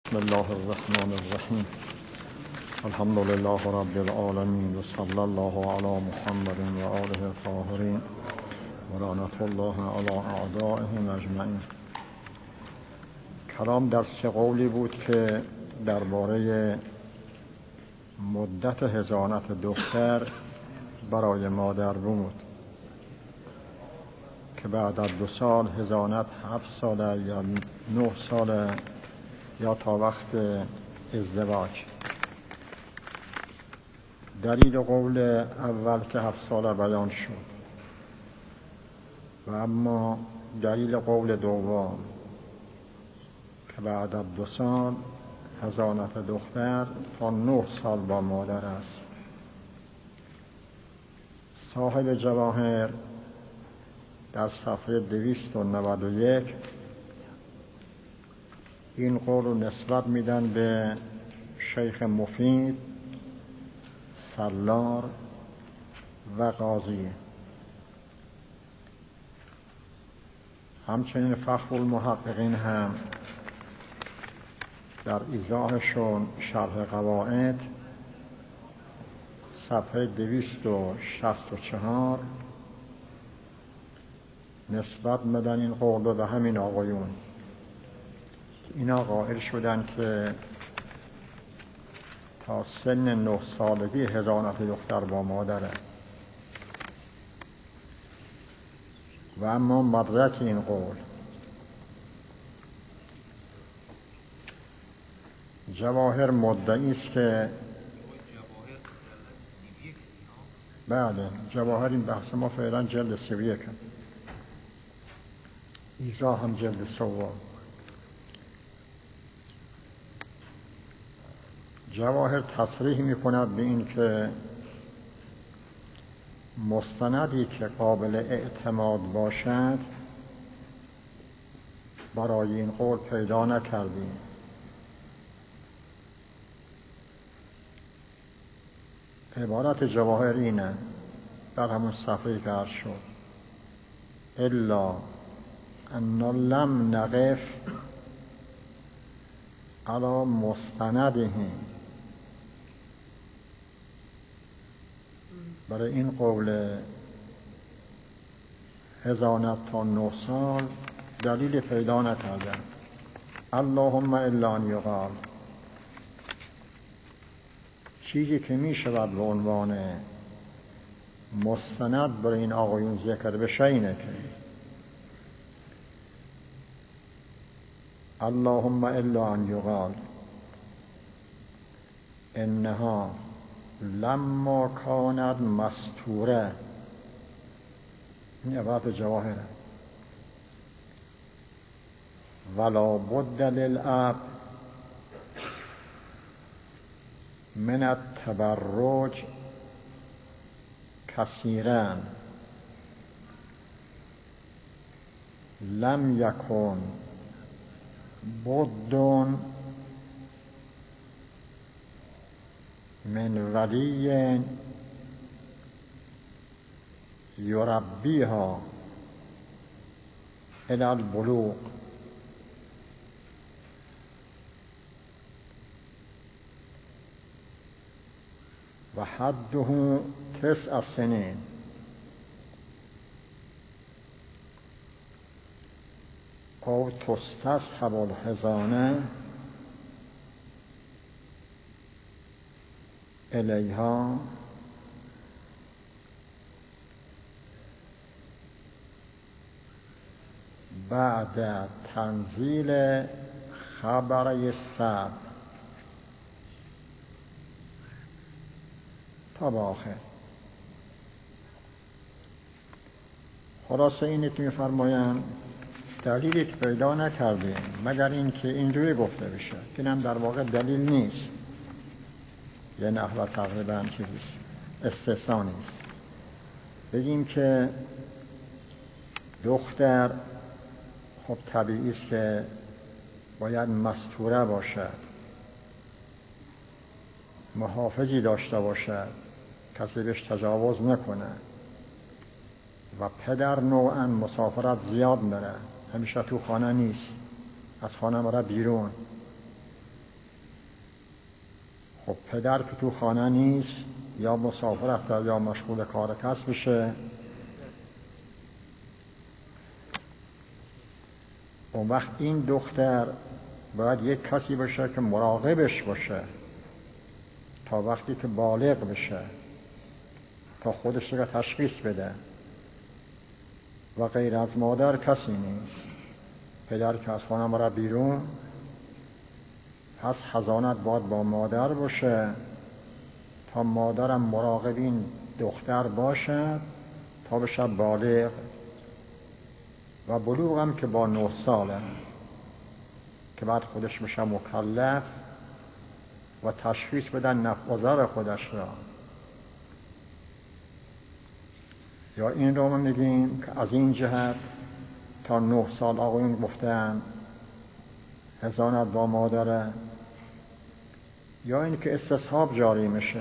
بسم الله الرحمن الرحیم. الحمد لله رب العالمین و صلی الله علی محمد و آله الطاهرین و لعنت الله علی اعدائهم اجمعین. کلام در سه قولی بود که درباره مدت حضانت دختر برای مادر بود که بعد از 2 سال حضانت 7 ساله یا 9 ساله یا تا وقت ازدواج. دلیل قول اول که 7 ساله بیان شد و اما دلیل قول دوم که بعد از 2 سال حضانت دختر تا 9 سال با مادر است. صاحب جواهر در صفحه 291 این قول رو نسبت میدن به شیخ مفید، سالار و قاضی. همچنین فخر المحققین هم در ایضاحشون شرح قواعد صفحه 264 نسبت میدن این قول رو به همین آقایون. اینا قائل شدن که تا سن 9 سالگی حضانت دختر با مادره و اما مدرک این قول جواهر مدعی است که بله، جواهر این بحث ما فعلا جلد 31 ایضاح هم جلد 3. جواهر تصریح می کند به این که مستندی که قابل اعتماد باشد برای این قول پیدا نکردیم. عبارت جواهر اینه در همون صفحه که عرض شد: الا ان لم نقف علی مستنده. برای این قول حضانت تا 9 سال دلیل پیدا نکردن. اللهم الا ان یقال، چیزی که می شود به عنوان مستند برای این آقایون ذکر بشه اینه که اللهم الا ان یقال انها لما کانت مستوره. این عبارت جواهره. ولا بد للاب من التبرج کثیرا لم یکن بد من ولی یربیها الی البلوغ. و حده 9 سنین. او تستصحب الحضانه الیها بعد تنزیل خبر السبع تا به آخر. خلاصه اینه که می‌فرمایند دلیلی که پیدا نکردیم مگر این که اینجوری گفته بشه. اینم در واقع دلیل نیست، یه نحوه تقریبا چیزیست، استثنا نیست. بگیم که دختر خب طبیعی است که باید مستوره باشد، محافظی داشته باشد، کسی بهش تجاوز نکنه و پدر نوعاً مسافرت زیاد بره، همیشه تو خانه نیست، از خانه بره بیرون. خب پدر که تو خانه نیست، یا مسافر رفته یا مشغول کار کسبشه، اون وقت این دختر باید یک کسی باشه که مراقبش باشه تا وقتی که بالغ بشه، تا خودش رو تشخیص بده، و غیر از مادر کسی نیست. پدر که از خانه بره بیرون، پس حضانت باید با مادر باشه تا مادرم مراقب این دختر باشد تا بشه بالغ. و بلوغ هم که با 9 ساله که بعد خودش بشه مکلف و تشخیص بدن نفع و ضر خودش را. یا این رو ما میگیم که از این جهت تا 9 سال آقایون گفتن حضانت با مادره، یا این که استصحاب جاری میشه.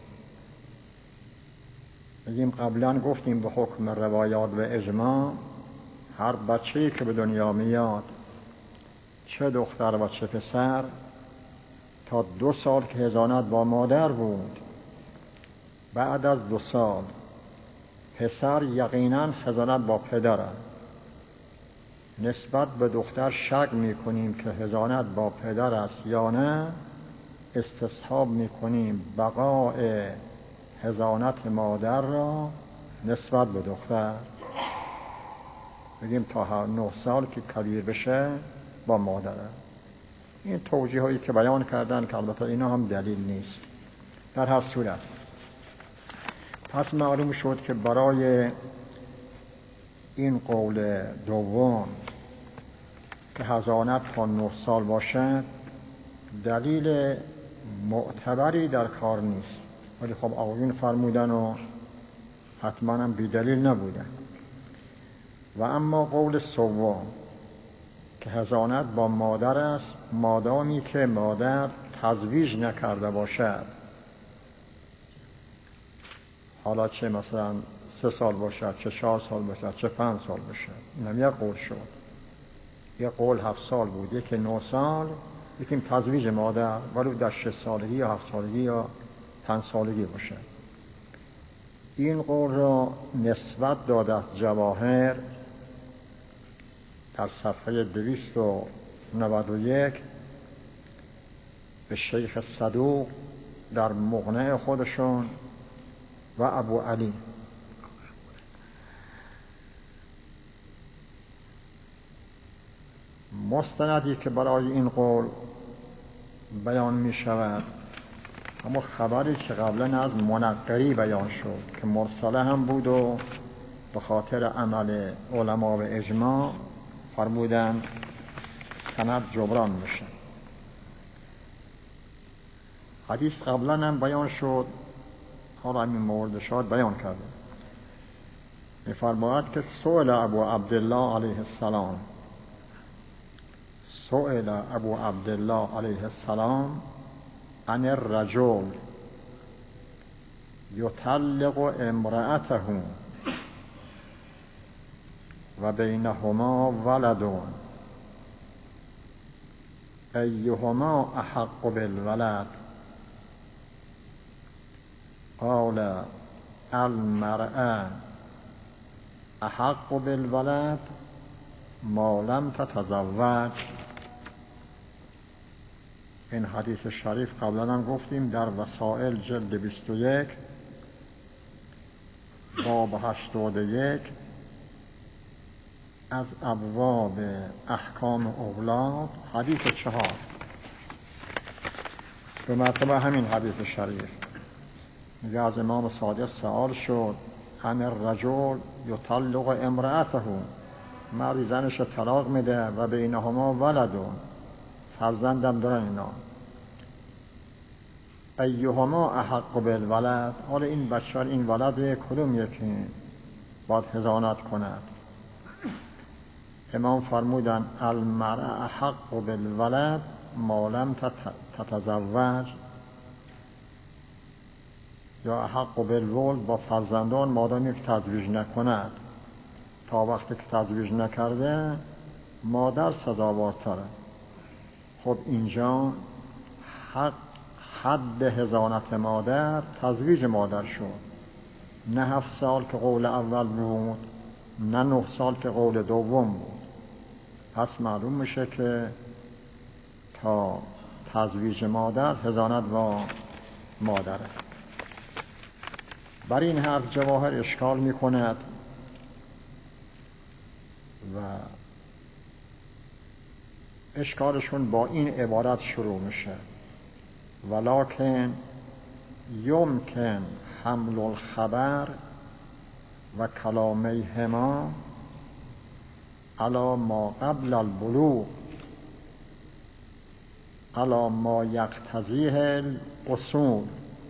میگیم قبلا گفتیم به حکم روایات و اجماع هر بچه‌ای که به دنیا میاد، چه دختر و چه پسر، تا 2 سال که حضانت با مادر بود، بعد از 2 سال پسر یقینا حضانت با پدره. نسبت به دختر شک میکنیم که حضانت با پدر است یا نه، استصحاب میکنیم بقاء حضانت مادر را نسبت به دختر. بگیم تا 9 سال که کبیر بشه با مادره. این توجیه هایی که بیان کردن که البته اینا هم دلیل نیست. در هر صورت پس معلوم شد که برای این قول دوم که حضانت تا 9 سال باشد دلیل معتبری در کار نیست، ولی خب آقایون فرمودن و حتما هم بی دلیل نبودن. و اما قول سوم که حضانت با مادر است مادامی که مادر تزویج نکرده باشد، حالا چه مثلا 3 سال باشد، چه 4 سال باشد، چه 5 سال باشد. این هم یک قول شد. یک قول 7 سال بود، یکی 9 سال، یکی تزویج مادر ولو در 6 سالگی یا 7 سالگی یا 5 سالگی باشد. این قول را نسبت داده جواهر در صفحه 291 به شیخ صدوق در مقنع خودشون و ابو علی. مستندی که برای این قول بیان می شود اما خبری که قبلا از منقری بیان شد که مرسله هم بود و به خاطر عمل علما و اجماع فرمودن سند جبران بشه. حدیث قبلا هم بیان شد، حالا این مورد شاد بیان کرده. می‌فرماید که سئل ابو عبدالله علیه السلام، سئل ابو عبدالله علیه السلام عن الرجل یطلق امرأته و بینهما ولد ایهما احق بالولد؟ قال المرأة احق بالولد ما لم تتزوج. این حدیث شریف قبلا هم گفتیم در وسائل جلد 21 باب 81 از ابواب احکام اولاد حدیث 4 به مرتبه همین حدیث شریف میگه از امام صادق سوال شد عن الرجل یطلق امرأته، مردی زنش طلاق میده و بینهما ولدون، فرزندم دارن اینا، ایهما احق بالولد، حالا این بچه این ولد کدوم یکی باید حضانت کند؟ امام فرمودن المرأة احق بالولد ما لم تتزوج، یا احق بالولد با فرزندان مادامی که تزویج نکند. تا وقتی که تزویج نکرده مادر سزاوارتره. خب اینجا حد حضانت مادر تزویج مادر شد. نه 7 سال که قول اول بود، نه 9 سال که قول دوم بود. پس معلوم میشه که تا تزویج مادر حضانت با مادره. بر این حرف جواهر اشکال میکند و اشکالشون با این عبارت شروع میشه: ولکن یمکن حمل الخبر و کلامیهما علی ما قبل البلوغ علی ما یقتضیه الاصول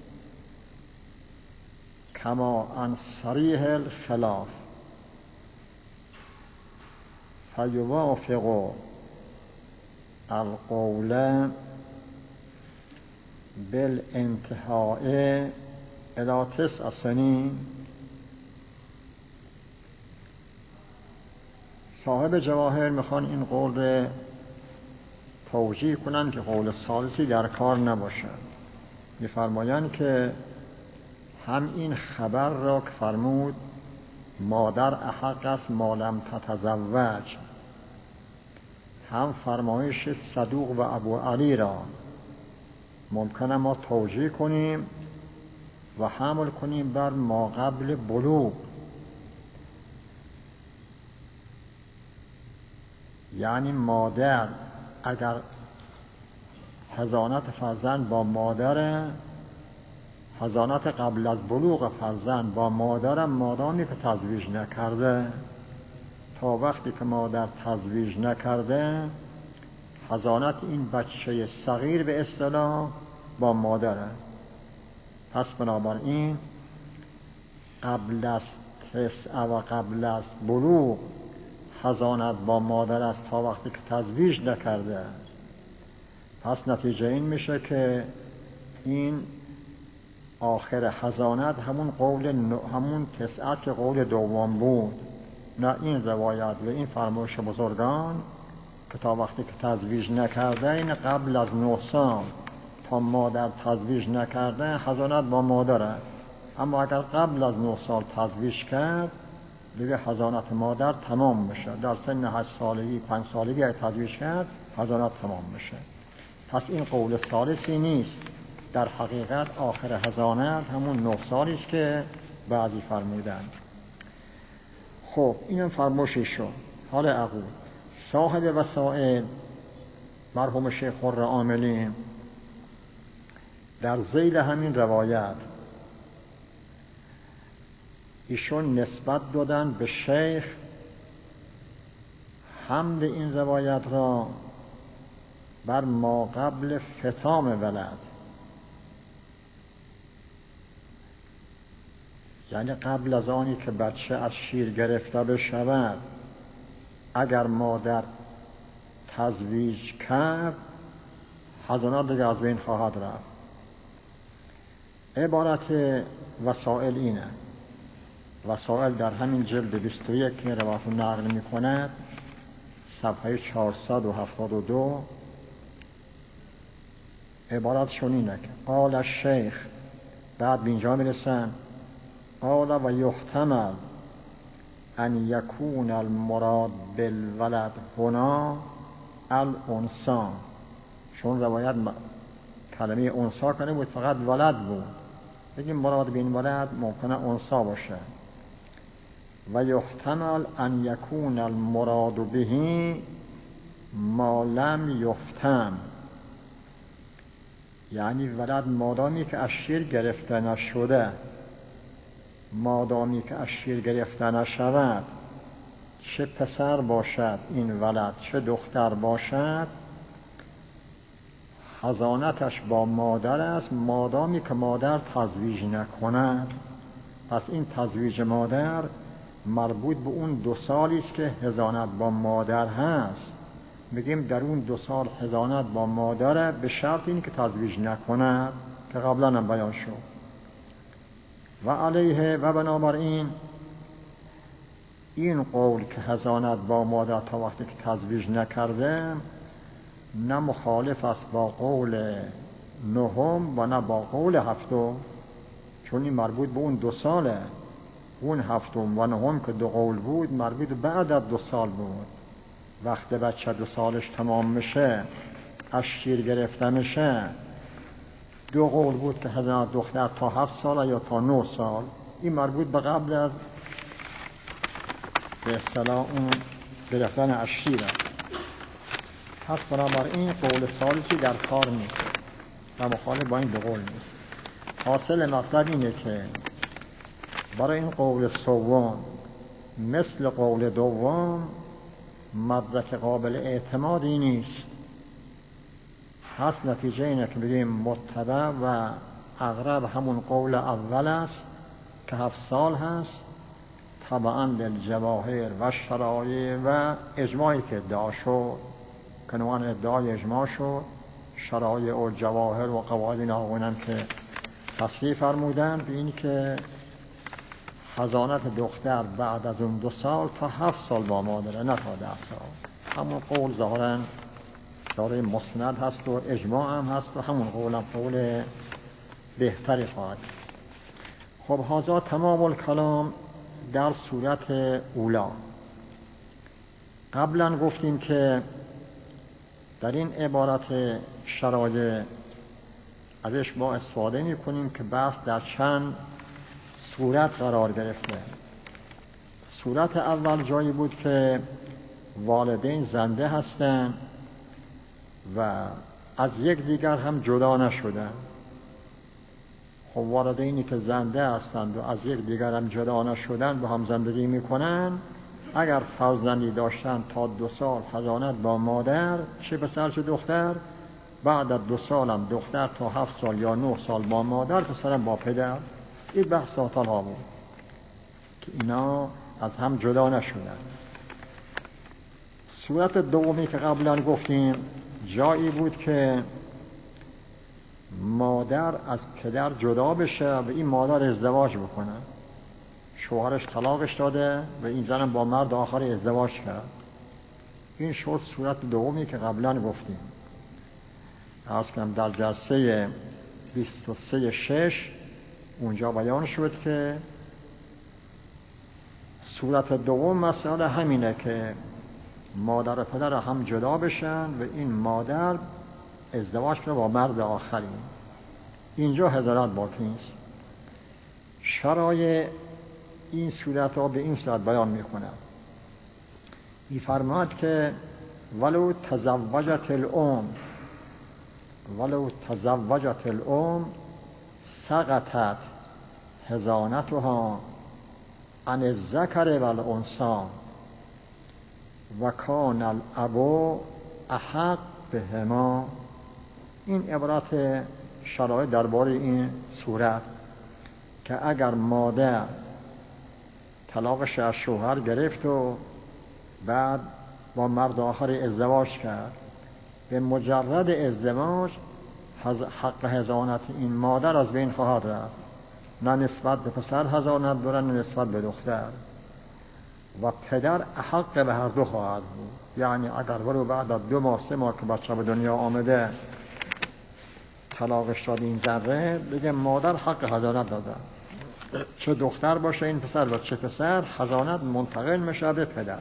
کما عن صریح الخلاف فیوافق القول بالانتهاء الی 9 سنین. صاحب جواهر میخوان این قول رو توجیه کنن که قول ثالثی در کار نباشه. میفرمایند که هم این خبر را که فرمود مادر احق است ما لم تتزوج، هم فرمایش صدوق و ابو علی را ممکنه ما توجیه کنیم و حمل کنیم بر ما قبل بلوغ. یعنی مادر اگر حضانت فرزند با مادر، حضانت قبل از بلوغ فرزند با مادر مادامی که تزویج نکرده، تا وقتی که مادر تزویج نکرده حضانت این بچه صغیر به اصطلاح با مادره. پس بنابراین قبل از 9 و قبل از بلوغ حضانت با مادر است تا وقتی که تزویج نکرده. پس نتیجه این میشه که این آخر حضانت همون 9 که قول دوم بود. نه این روایت و این فرمایش بزرگان که تا وقتی که تزویج نکرده، این قبل از 9 سال تا مادر تزویج نکرده حضانت با مادره. اما اگر قبل از 9 سال تزویج کرد دیگه حضانت مادر تمام میشه. در سن 8 سالگی 5 سالگی اگر تزویج کرد حضانت تمام میشه. پس این قول ثالثی نیست. در حقیقت آخر حضانت همون 9 سالی است که بعضی فرمودند. خب اینم فرمایشی شد. حال اقول صاحب وسائل مرحوم شیخ خرم عاملی در ذیل همین روایت ایشون نسبت دادن به شیخ حمل این روایت را بر ما قبل فطام ولد، یعنی قبل از آنی که بچه از شیر گرفته بشود اگر مادر تزویج کرد حضانت دیگه از بین خواهد رفت. عبارت وسائل اینه. وسائل در همین جلد 21 که روایت نقل می کند صفحه 472 عبارتشون اینه که قال الشیخ، بعد به اینجا میرسن قال و یحتمل ان یکون المراد بالولد هنا الانثى، چون روایت کلمه انثى کنه بود فقط ولد بود، بگیم مراد به این ولد ممکنه انثى باشه. و یحتمل ان یکون المراد به ما لم یفتم، یعنی ولد مادامی که از شیر گرفته نشده، مادامی که از شیر گرفته نشود، چه پسر باشد این ولد چه دختر باشد، حضانتش با مادر است مادامی که مادر تزویج نکند. پس این تزویج مادر مربوط به اون 2 سالی است که حضانت با مادر هست. بگیم در اون 2 سال حضانت با مادر به شرط این که تزویج نکند که قبلا هم بیان شد. و علیه و بنابراین این قول که حضانت با مادر تا وقتی که تزویج نکرده نه مخالف است با قول نهم و نه با قول هفتم، چون این مربوط به اون 2 ساله. اون هفتم و نهم که 2 قول بود مربوط بعد از 2 سال بود. وقتی بچه 2 سالش تمام میشه، از شیر گرفته میشه، 2 قول بود که هزانت دختر تا 7 سال یا تا 9 سال. این مربوط به قبل از به اصطلاح اون گرفتن از شیره. پس بنابراین قول ثالثی در کار نیست و مخالف با این 2 قول نیست. حاصل مطلب اینه که برای این قول سوم مثل قول دوم مدرک قابل اعتمادی نیست. پس نتیجه اینه که بگیم متبع و اقرب همون قول اول است که 7 سال هست، طبعاً للجواهر و شرایع و اجماعی که ادعا شد که نوعاً ادعای اجماع شد. شرایع و جواهر و قواعد ناقونم که تصریح فرمودن به این که حضانت دختر بعد از اون 2 سال تا 7 سال با مادره، نه تا 10 سال. همون قول ظاهراً داره مسند هست و اجماع هم هست و همون قولم قول بهتری خواهد. خب هذا تمام الکلام در صورت اولا. قبلا گفتیم که در این عبارت شرایع ازش ما استفاده می کنیم که بحث در چند صورت قرار گرفته. صورت اول جایی بود که والدین زنده هستند و از یک دیگر هم جدا نشدن. خب والدینی که زنده هستند و از یک دیگر هم جدا نشدن با هم زندگی میکنن، اگر فرزندی داشتن تا 2 سال حضانت با مادر، چه پسر چه دختر، بعد از 2 سال هم دختر تا 7 سال یا 9 سال با مادر، پسرم با پدر. این بحث ها بود که اینا از هم جدا نشدن. صورت دومی که قبلا گفتیم جایی بود که مادر از پدر جدا بشه و این مادر ازدواج بکنه. شوهرش طلاقش داده و این زنم با مرد آخر ازدواج کرد. این شد صورت دومی که قبلا گفتیم. عرض کنم در جلسه 23-6 اونجا بیان شد که صورت دوم مسئله همینه که مادر و پدر هم جدا بشن و این مادر ازدواج کنه با مرد آخری. اینجا حضرت باقی نیست. شرایع این صورت ها به این صورت بیان میکنه. میفرماد که ولو تزوجت الام سقطت حضانتها عن الذکر والانثی و کان الاب احق بهما. این عبارت شرایط درباره این صورت که اگر مادر طلاقش از شوهر گرفت و بعد با مرد آخر ازدواج کرد، به مجرد ازدواج حق حضانت این مادر از بین خواهد رفت. نه نسبت به پسر حضانت داره نه نسبت به دختر، و پدر احق به هر دو خواهد بود. یعنی اگر ولو بعد از 2 ماه 3 ماه که بچه به دنیا آمده طلاقش داد این ذره، بگه مادر حق حضانت داده، چه دختر باشه این پسر و چه پسر، حضانت منتقل میشه به پدر.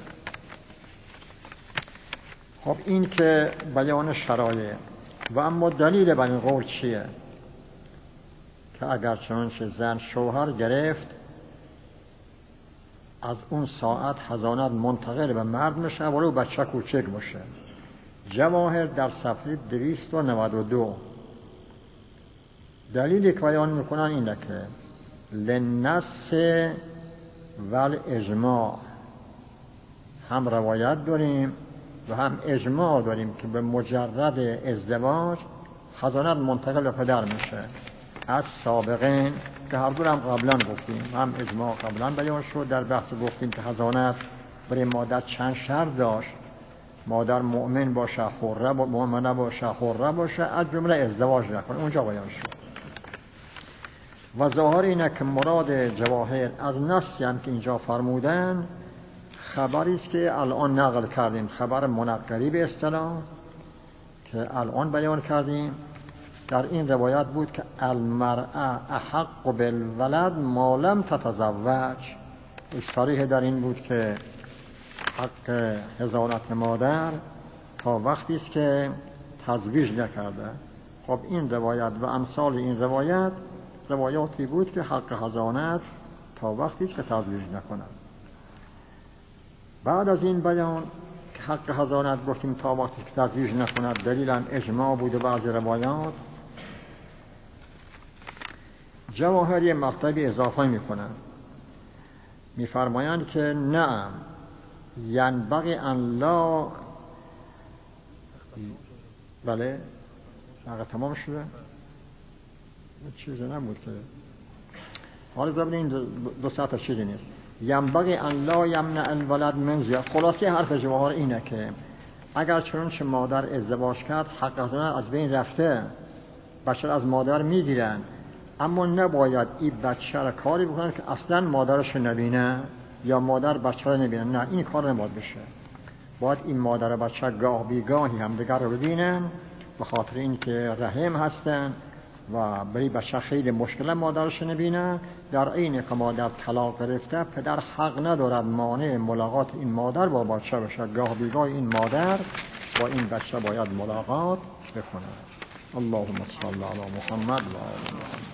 خب این که بیان شرایع. و اما دلیل بر این قول چیه؟ که اگر چنانچه زن شوهر گرفت از اون ساعت حضانت منتقل به مرد میشه ولو بچه کوچک باشه. جواهر در صفحه 292 دلیلی که بیان میکنن اینه که للنص والاجماع، هم روایت داریم و هم اجماع داریم که به مجرد ازدواج حضانت منتقل به پدر میشه. از سابقین که هر دو هم قبلا گفتیم، هم اجماع قبلا بیان شد در بحث گفتیم که حضانت برای مادر چند شرط داشت. مادر مؤمن باشه، حره مؤمنه باشه، حره باشه، از جمله ازدواج نکنه. اونجا بیان شد. و ظاهر اینه که مراد جواهر از نصی هم که اینجا فرمودن خبری است که الان نقل کردیم، خبر منقری به اصطلاح که الان بیان کردیم در این روایت بود که المرأة احق بالولد ما لم تتزوج. صریح در این بود که حق حضانت مادر تا وقتی است که تزویج نکرده. خب این روایت و امثال این روایاتی بود که حق حضانت تا وقتی است که تزویج نکند. بعد از این بیان که حق حضانت گفتیم تا وقتی که تزویج نکند دلیلا اجماع بود و بعضی روایات، جواهری مطلبی اضافه میکنند، میفرمایند که نعم ینبغی ان لا، بله تمام شده، چیزی نبود که حالا زبان این دو ساعت چیزی نیست. ینبغی ان لا یمنع الولد من زیاد. خلاصه حرف جواهر اینه که اگر چنانچه مادر ازدواج کرد حق حضانت از بین رفته، بچه از مادر میگیرن، اما نباید این بچه را کاری بکنن که اصلا مادرش نبینه یا مادر بچه را نبینه. نه، این کار نباید بشه. باید این مادر و بچه گاه بیگاهی هم دیگر رو ببینن، به خاطر این که رحم هستن و برای بچه خیلی مشکل مادرش نبینه. در این که مادر طلاق گرفته، پدر حق ندارد مانع ملاقات این مادر با بچه بشه. گاه بیگاه این مادر با این بچه باید ملاقات بکنه. اللهم صل علی محمد و آل محمد.